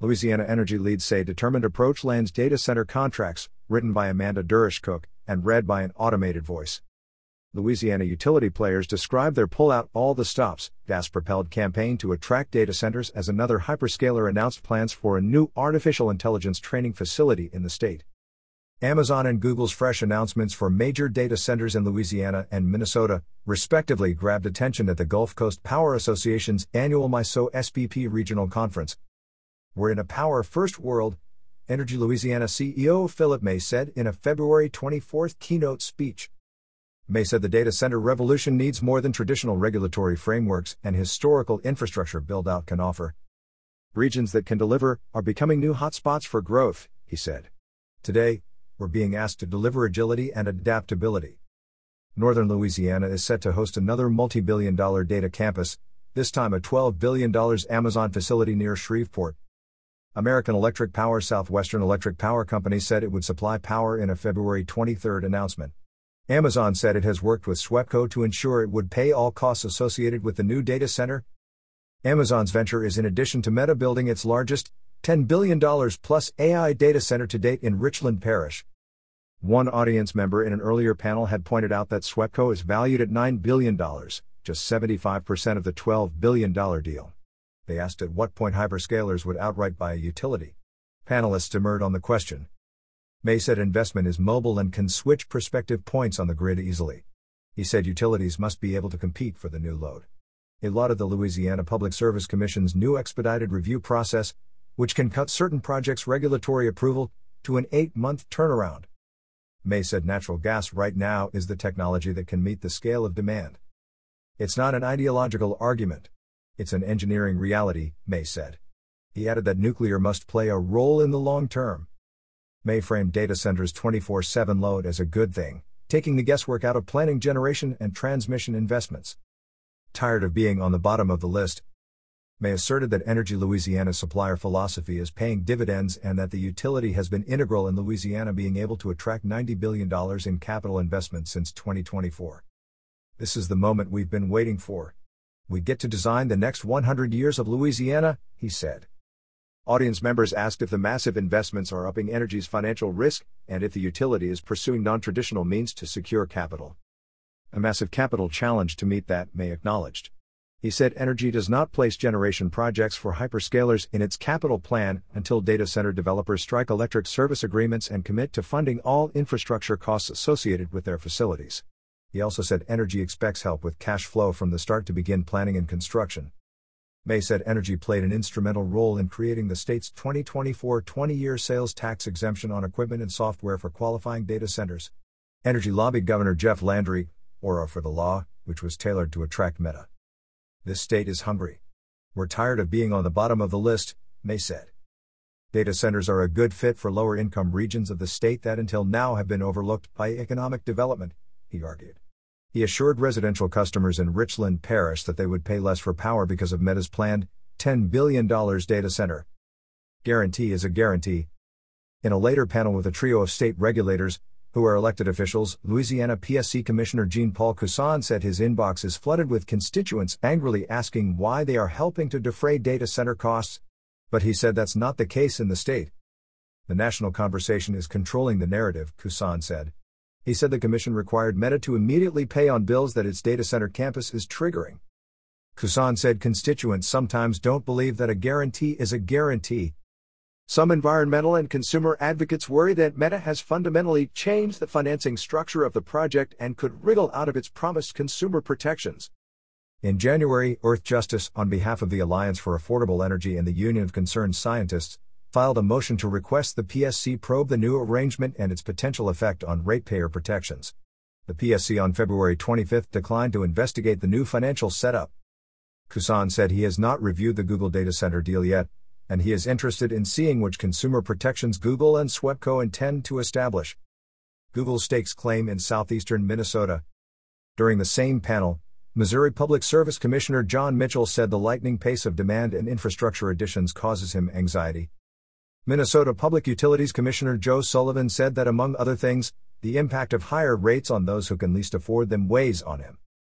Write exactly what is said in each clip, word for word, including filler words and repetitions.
Louisiana energy leads say determined approach lands data center contracts, written by Amanda Durish-Cook, and read by an automated voice. Louisiana utility players describe their pull-out all the stops, gas-propelled campaign to attract data centers as another hyperscaler announced plans for a new artificial intelligence training facility in the state. Amazon and Google's fresh announcements for major data centers in Louisiana and Minnesota, respectively, grabbed attention at the Gulf Coast Power Association's annual MISO S P P regional conference. "We're in a power-first world," Energy Louisiana C E O Philip May said in a February twenty-fourth keynote speech. May said the data center revolution needs more than traditional regulatory frameworks and historical infrastructure build-out can offer. "Regions that can deliver are becoming new hotspots for growth," he said. "Today, we're being asked to deliver agility and adaptability." Northern Louisiana is set to host another multi-billion dollar data campus, this time a twelve billion dollars Amazon facility near Shreveport. American Electric Power Southwestern Electric Power Company said it would supply power in a February twenty-third announcement. Amazon said it has worked with SWEPCO to ensure it would pay all costs associated with the new data center. Amazon's venture is in addition to Meta building its largest, ten billion dollars plus A I data center to date in Richland Parish. One audience member in an earlier panel had pointed out that SWEPCO is valued at nine billion dollars, just seventy-five percent of the twelve billion dollars deal. They asked at what point hyperscalers would outright buy a utility. Panelists demurred on the question. May said investment is mobile and can switch perspective points on the grid easily. He said utilities must be able to compete for the new load. He lauded the Louisiana Public Service Commission's new expedited review process, which can cut certain projects' regulatory approval to an eight-month turnaround. May said natural gas right now is the technology that can meet the scale of demand. "It's not an ideological argument. It's an engineering reality," May said. He added that nuclear must play a role in the long term. May framed data centers' twenty-four seven load as a good thing, taking the guesswork out of planning generation and transmission investments. Tired of being on the bottom of the list, May asserted that Energy Louisiana's supplier philosophy is paying dividends and that the utility has been integral in Louisiana being able to attract ninety billion dollars in capital investment since twenty twenty-four. "This is the moment we've been waiting for. We get to design the next one hundred years of Louisiana," he said. Audience members asked if the massive investments are upping Energy's financial risk and if the utility is pursuing non-traditional means to secure capital. "A massive capital challenge to meet that," May acknowledged. He said Energy does not place generation projects for hyperscalers in its capital plan until data center developers strike electric service agreements and commit to funding all infrastructure costs associated with their facilities. He also said Energy expects help with cash flow from the start to begin planning and construction. May said Energy played an instrumental role in creating the state's twenty twenty-four twenty-year sales tax exemption on equipment and software for qualifying data centers. Energy lobbied Governor Jeff Landry, Aura for the law, which was tailored to attract Meta. "This state is hungry. We're tired of being on the bottom of the list," May said. Data centers are a good fit for lower-income regions of the state that until now have been overlooked by economic development, he argued. He assured residential customers in Richland Parish that they would pay less for power because of Meta's planned ten billion dollars data center. "Guarantee is a guarantee." In a later panel with a trio of state regulators, who are elected officials, Louisiana P S C Commissioner Jean-Paul Cusson said his inbox is flooded with constituents angrily asking why they are helping to defray data center costs. But he said that's not the case in the state. "The national conversation is controlling the narrative," Cusson said. He said the commission required Meta to immediately pay on bills that its data center campus is triggering. Cusson said constituents sometimes don't believe that a guarantee is a guarantee. Some environmental and consumer advocates worry that Meta has fundamentally changed the financing structure of the project and could wriggle out of its promised consumer protections. In January, Earthjustice, on behalf of the Alliance for Affordable Energy and the Union of Concerned Scientists, filed a motion to request the P S C probe the new arrangement and its potential effect on ratepayer protections. The P S C on February twenty-fifth declined to investigate the new financial setup. Cusson said he has not reviewed the Google data center deal yet, and he is interested in seeing which consumer protections Google and SWEPCO intend to establish. Google stakes claim in southeastern Minnesota. During the same panel, Missouri Public Service Commissioner John Mitchell said the lightning pace of demand and infrastructure additions causes him anxiety. Minnesota Public Utilities Commissioner Joe Sullivan said that among other things, the impact of higher rates on those who can least afford them weighs on him.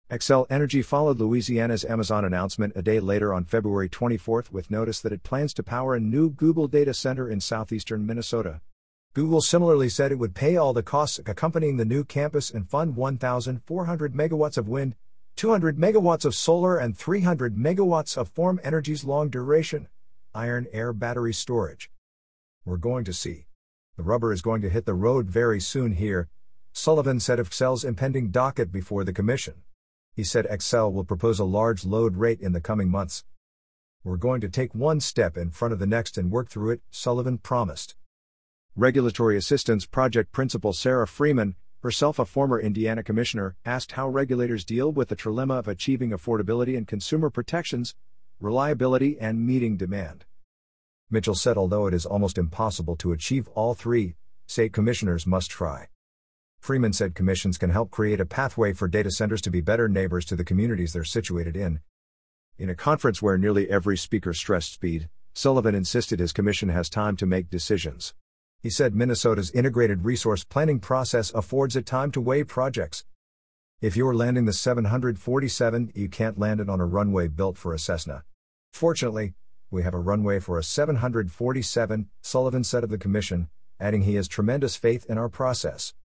Xcel Energy followed Louisiana's Amazon announcement a day later on February twenty-fourth with notice that it plans to power a new Google data center in southeastern Minnesota. Google similarly said it would pay all the costs accompanying the new campus and fund one thousand four hundred megawatts of wind, two hundred megawatts of solar and three hundred megawatts of Form Energy's long-duration, iron-air battery storage. We're going to see. The rubber is going to hit the road very soon here, Sullivan said of Xcel's impending docket before the commission. He said Xcel will propose a large load rate in the coming months. We're going to take one step in front of the next and work through it, Sullivan promised. Regulatory Assistance Project Principal Sarah Freeman, herself a former Indiana commissioner, asked how regulators deal with the trilemma of achieving affordability and consumer protections, reliability and meeting demand. Mitchell said although it is almost impossible to achieve all three, state commissioners must try. Freeman said commissions can help create a pathway for data centers to be better neighbors to the communities they're situated in. In a conference where nearly every speaker stressed speed, Sullivan insisted his commission has time to make decisions. He said Minnesota's integrated resource planning process affords it time to weigh projects. If you're landing the seven forty-seven, you can't land it on a runway built for a Cessna. Fortunately, we have a runway for a seven forty-seven, Sullivan said of the commission, adding he has tremendous faith in our process.